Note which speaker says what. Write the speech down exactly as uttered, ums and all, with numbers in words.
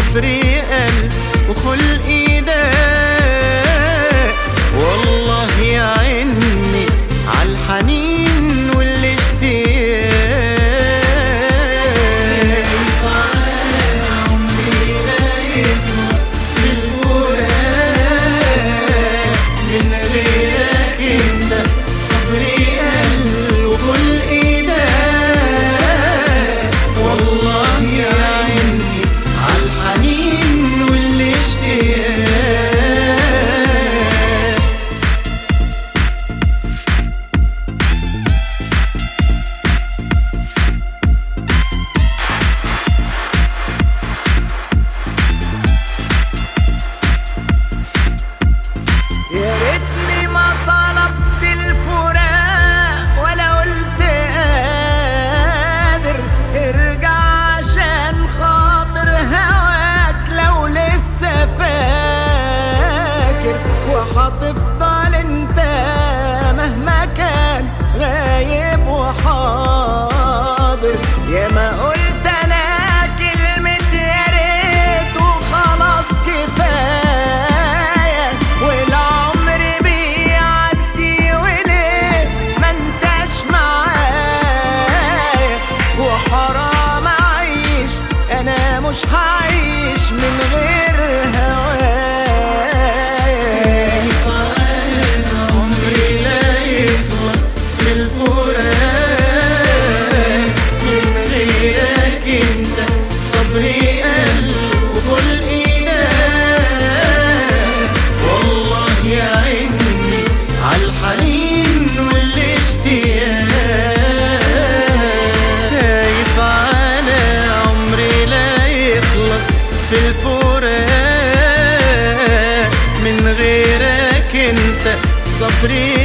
Speaker 1: صبري قل وخلقي ضاق، والله يعيني عالحنين والاشتياق.
Speaker 2: خايف على عمري لا يخلص بالفراق، من غيرك انت صبري قل وخلقي ضاق، والله يعيني عالحنين والاشتياق.
Speaker 1: يا ريتني ما طلبت الفراق ولا قلت قادر ارجع عشان خاطر هواك لو لسه فاكر، وهتفضل انت مهما كان غايب وحاضر. يا ما قلت انا كلمة يا ريت وخلاص كفاية، والعمر بيعدي وليه ما انتش معايا، وحرام اعيش انا مش هعيش من غير هوايا.
Speaker 2: خايف على عمري لا يخلص بالفراق، من غيرك انت صبري قل وخلقي ضاق، والله يعيني عالحنين والاشتياق.
Speaker 1: خايف على عمري لا يخلص في الفراق، من غيرك انت صبري